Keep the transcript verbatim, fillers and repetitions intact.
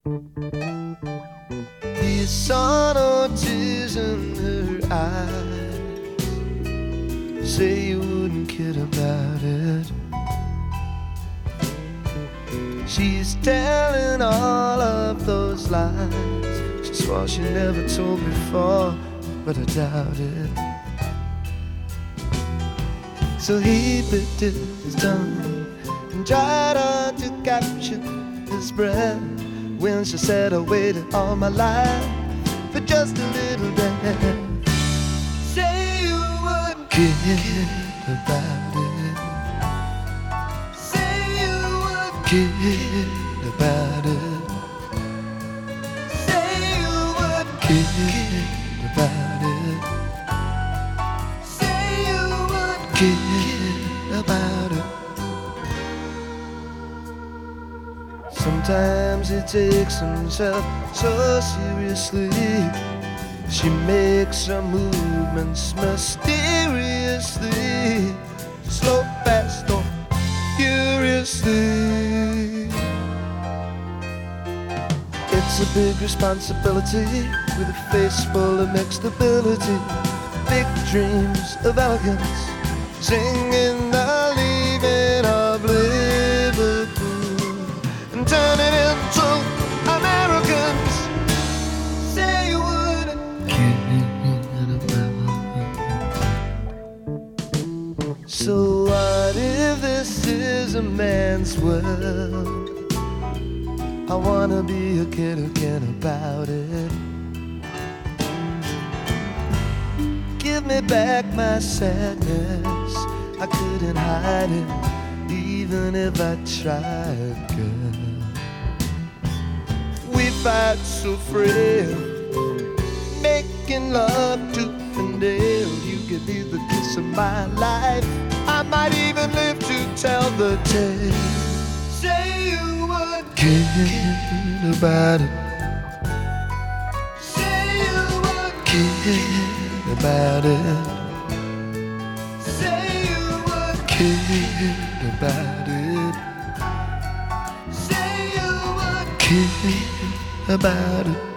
The sun or tears in her eyes say you wouldn't kid about it. She's telling all of those lies. She swore she never told before, but I doubt it. So he bit his tongue and tried hard to capture his breath when she said I waited all my life for just a little bit. Say you wouldn't kid about it. Say you wouldn't kid about it. Say you wouldn't kid about it. Say you wouldn't kid about it. Sometimes he takes himself so seriously. She makes her movements mysteriously, slow, fast, or furiously. It's a big responsibility with a face full of mixed ability, big dreams of elegance, singing the leaving of Liverpool and turning into Americans. Say you wouldn't kid about it. So what if this is a man's world? I wanna be a kid again about it. Give me back my sadness, I couldn't hide it even if I tried, girl. We fight so frail, making love tooth and nail. You could be the kiss of my life, I might even live to tell the tale. Say you would kid about it. Say you would kid about it. Say you would kid about it. Say you would kid about it.